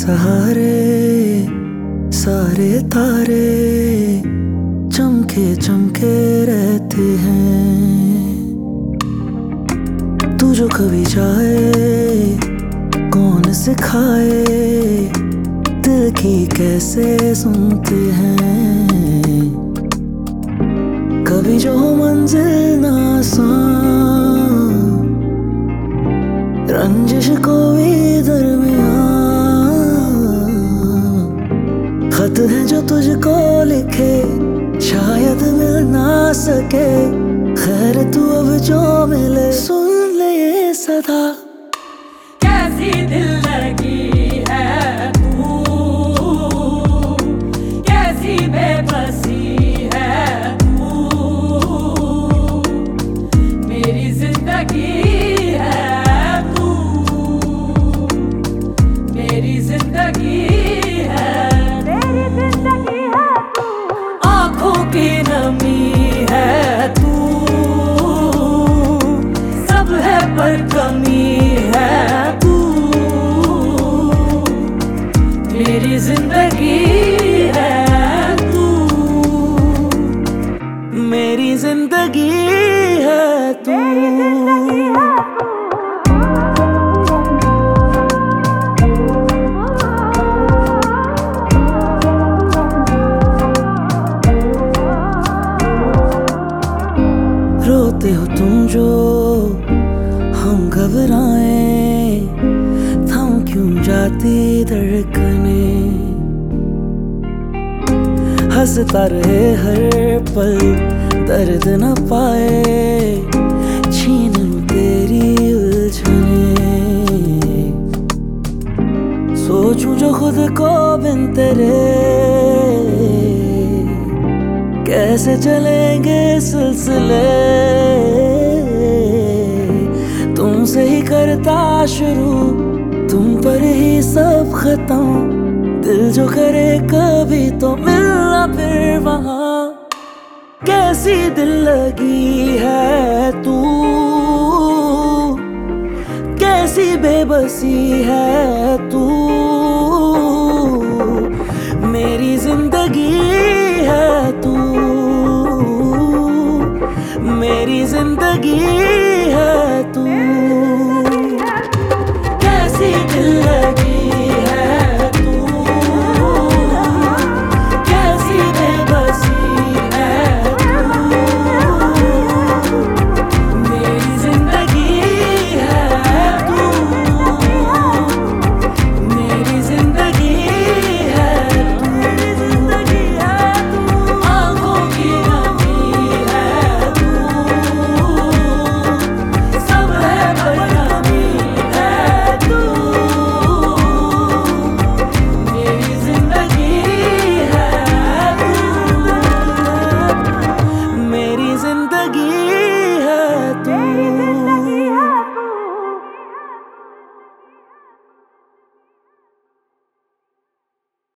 सहारे सारे तारे चमके चमके रहते हैं। तू जो कभी चाहे कौन सिखाए दिल की कैसे सुनते हैं। कभी जो मंजिल ना आसान रंजिश को भी दरमियां खत है जो तुझको लिखे शायद मिल ना सके। खैर तू अब जो मिले सुन ले ये सदा। कैसी दिल लगी है तू, कैसी बेबसी है तू, मेरी जिंदगी है तू, मेरी जिंदगी है, मेरी जिंदगी है तू। आँखों की नमी है तू, सब है पर कमी है तू, मेरी जिंदगी है तू, मेरी जिंदगी है तू। रोते हो तुम जो हम घबराए थम क्यों जाती धड़कने। हंसता रहे हर पल दर्द न पाए छीन लूं तेरी उलझने। सोचूं जो खुद को बिन तेरे कैसे चलेंगे सिलसिले। तुमसे ही करता शुरू तुम पर ही सब खत्म। दिल जो करे कभी तो मिलना फिर वहां। कैसी दिल लगी है तू, कैसी बेबसी है तू,